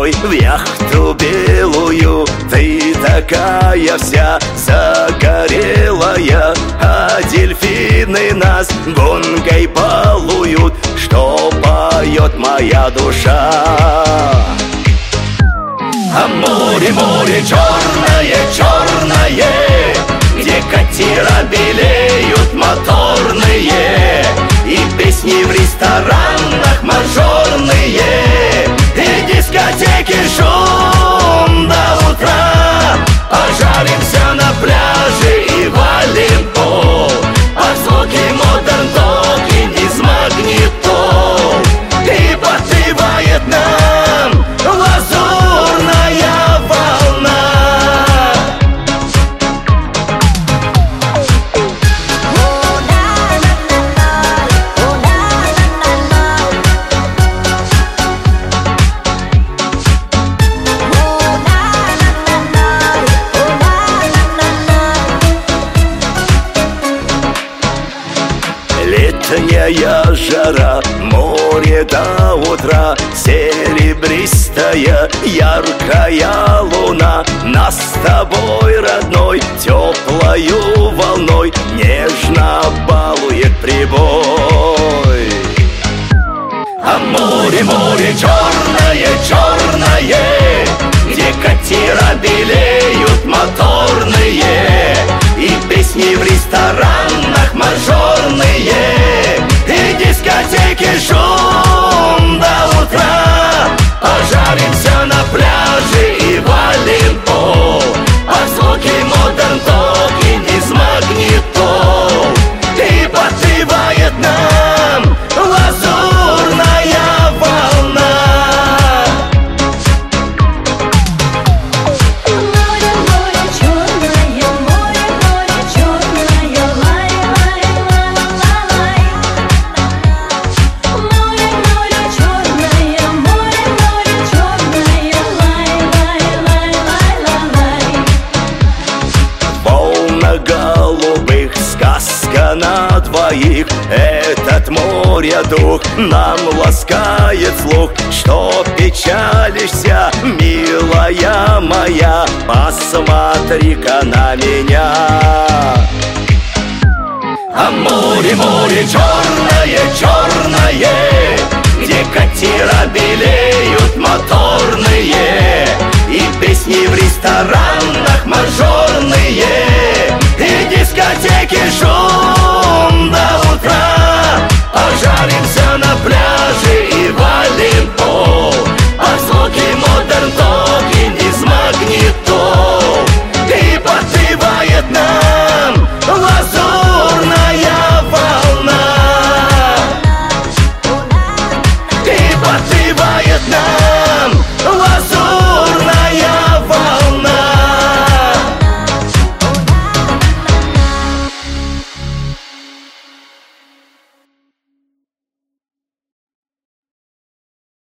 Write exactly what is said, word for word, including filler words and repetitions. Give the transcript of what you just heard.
мной в яхту белую. Ты такая вся загорелая, а дельфины нас гонкой балуют. Что поет моя душа? А море, море черное, черное, где катера белеют моторные, и песни в ресторанах мажорные, и дискотеки шум до утра. Пожаримся на пляже и валим пол под звуки модерн ток и дисмагнитол. И подпевает нам лазурная волна. Летняя жара, море до утра, серебристая, яркая луна нас с тобой, родной, теплою волной нежно балует прибой. А море, море черное, черное, где катера белеют моторные, и песни в ресторанах мажорные, и дискотеки шум до утра. Пожаримся на пляже и валим пол под звуки модерн ток и дисмагнитол. И подпевает нам лазурная волна. Голубых, сказка на двоих. Этот море дух нам ласкает слух. Что печалишься, милая моя? Посмотри-ка на меня. А море, море черное, черное, где катера белеют моторные, и песни в ресторанах мажорные, и дискотеки шум